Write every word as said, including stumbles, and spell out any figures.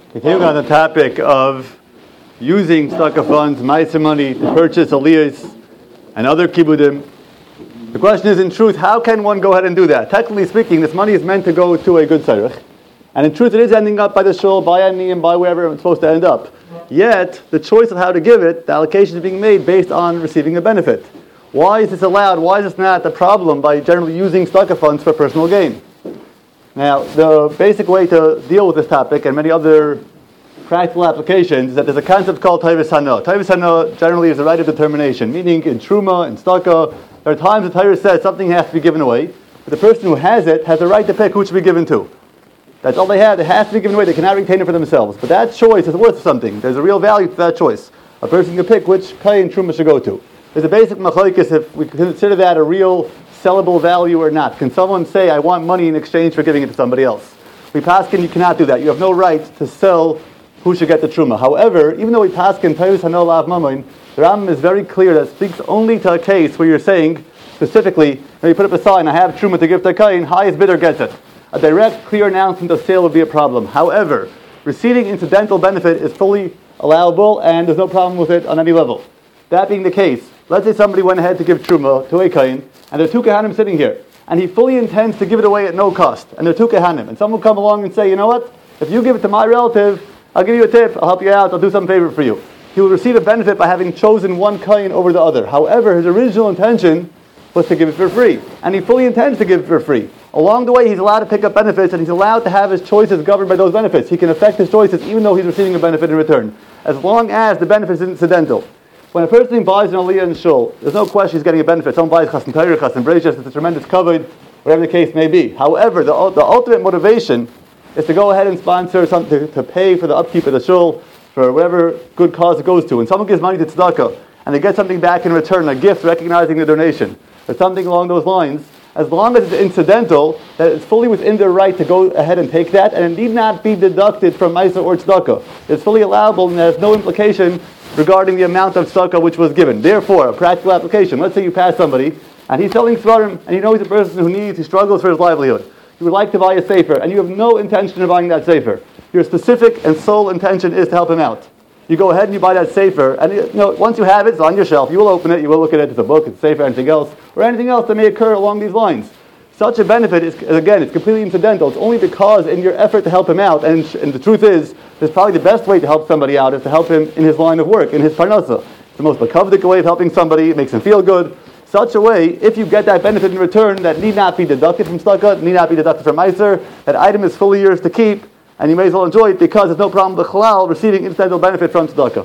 Continuing on the topic of using tzedakah funds, ma'aser money, to purchase aliyahs and other kibudim. The question is, in truth, how can one go ahead and do that? Technically speaking, this money is meant to go to a good tzarech, and in truth it is ending up by the shul, by any, and by wherever it's supposed to end up. Yet, the choice of how to give it, the allocation is being made based on receiving a benefit. Why is this allowed? Why is this not the problem by generally using tzedakah funds for personal gain? Now, the basic way to deal with this topic and many other practical applications is that there's a concept called Taivas Hana. Taivas Hana generally is a right of determination, meaning in Truma, in tzedakah, there are times the Torah says something has to be given away, but the person who has it has the right to pick who it should be given to. That's all they have. It has to be given away. They cannot retain it for themselves. But that choice is worth something. There's a real value to that choice. A person can pick which Kai and Truma should go to. There's a basic machlokes if we consider that a real sellable value or not. Can someone say, I want money in exchange for giving it to somebody else? We paskin, you cannot do that. You have no right to sell who should get the Truma. However, even though we paskin Taivas Hana Lav Mamoin, the Rambam is very clear that it speaks only to a case where you're saying, specifically, when you put up a sign, I have Truma to give to a Kain, highest bidder gets it. A direct, clear announcement of sale would be a problem. However, receiving incidental benefit is fully allowable and there's no problem with it on any level. That being the case, let's say somebody went ahead to give Truma to a Kain, and there are two Kahanim sitting here, and he fully intends to give it away at no cost, and there are two Kahanim, and someone will come along and say, you know what, if you give it to my relative, I'll give you a tip, I'll help you out, I'll do some favor for you. He will receive a benefit by having chosen one Kain over the other. However, his original intention was to give it for free, and he fully intends to give it for free. Along the way, he's allowed to pick up benefits, and he's allowed to have his choices governed by those benefits. He can affect his choices even though he's receiving a benefit in return, as long as the benefit is incidental. When a person buys an aliyah in shul, there's no question he's getting a benefit. Someone buys chassan Torah, chassan breishis, it's a tremendous covered, whatever the case may be. However, the, the ultimate motivation is to go ahead and sponsor something, to, to pay for the upkeep of the shul, for whatever good cause it goes to. When someone gives money to tzedakah, and they get something back in return, a gift recognizing the donation, or something along those lines, as long as it's incidental, that it's fully within their right to go ahead and take that, and it need not be deducted from ma'aser or tzedakah. It's fully allowable, and there's no implication regarding the amount of tzedakah which was given. Therefore, a practical application. Let's say you pass somebody, and he's selling svarim, and you know he's a person who needs, he struggles for his livelihood. You would like to buy a sefer, and you have no intention of buying that sefer. Your specific and sole intention is to help him out. You go ahead and you buy that sefer, and you know, once you have it, it's on your shelf. You will open it, you will look at it, it's a book, it's a sefer, anything else, or anything else that may occur along these lines. Such a benefit is, again, it's completely incidental. It's only because in your effort to help him out, and, and the truth is, there's probably the best way to help somebody out is to help him in his line of work, in his parnasa. It's the most makavdik way of helping somebody, it makes him feel good. Such a way, if you get that benefit in return, that need not be deducted from tzedakah, need not be deducted from ma'aser, that item is fully yours to keep, and you may as well enjoy it because there's no problem with the chalal receiving incidental benefit from tzedakah.